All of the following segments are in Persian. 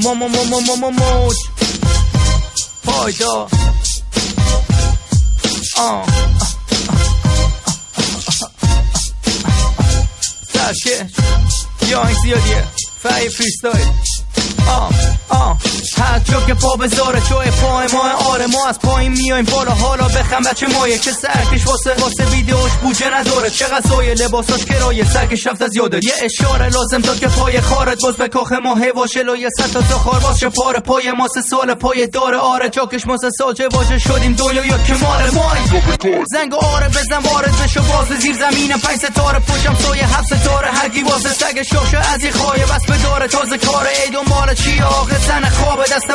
موج پایدار سرکش یا این زیادیه فعی فریستایل هر جا که پا بذاره جای پای ما آره ما از پایین میایم بالا حالا بخم بچه مایه که سرکش واسه ویدیوش بوجه نداره چقدر سایه لباساش کرایه سرکش رفت از یاده یه اشاره لازم داد که پای خارت باز به کاخ ما هواشه لایه ست تا خار باز چه پاره پای ما 3 سال پای داره آره جاکش ما 3 سال چه واجه شدیم دنیا یا که مال مای زنگ آره بزن وارد بشو باز زیر زمین 5 ستاره پشم سایه 7 ستاره هرکی واسه سگ شاشه از این خواهی بس بداره تازه کار ای دنبال چی آقا زن خواب دست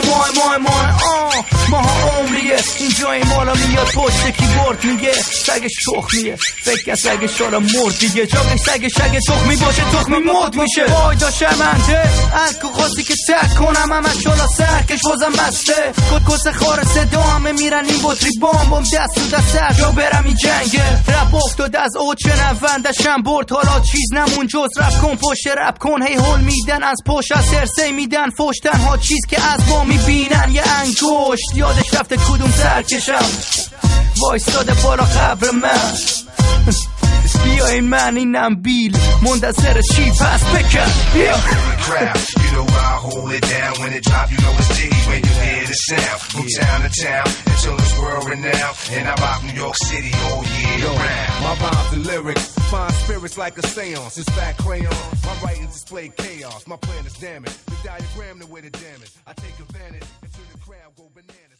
ماه عمریه اینجا این مالا میاد پشت کیبورد میگه سگش تخمیه فکر سگش حالا مرد دیگه جاگش سگ تخمی باشه تخمی مرد میشه وای دا شرمنده الکو خواستی که تک کنم همه چالا سرکش بازم بسته کس خار صدا همه میرن این بطری بام دست تو دست سر جا برم این جنگه رپ افتاد از اوت شنوندشم برد حالا چیز نمون جز رپ کن پشت رپ کن هی هول میدن از پشت از سرسه میدن فوش تنها چیز که از ما میبینن یه انگشت یادش رفته کدوم سرکشم وایستاده بالا قبر من بیا این من اینم بیل منتظر چی پس بکن بیا You know I'll hold it down when it drop, you know it's G when you hear the sound. From town to town until it's world renowned. And I rock New York City all year round. My rhymes and lyrics find spirits like a seance. It's fat crayon. My writings display chaos. My plan is damage. The diagram the way to damage. I take advantage until the crowd go bananas.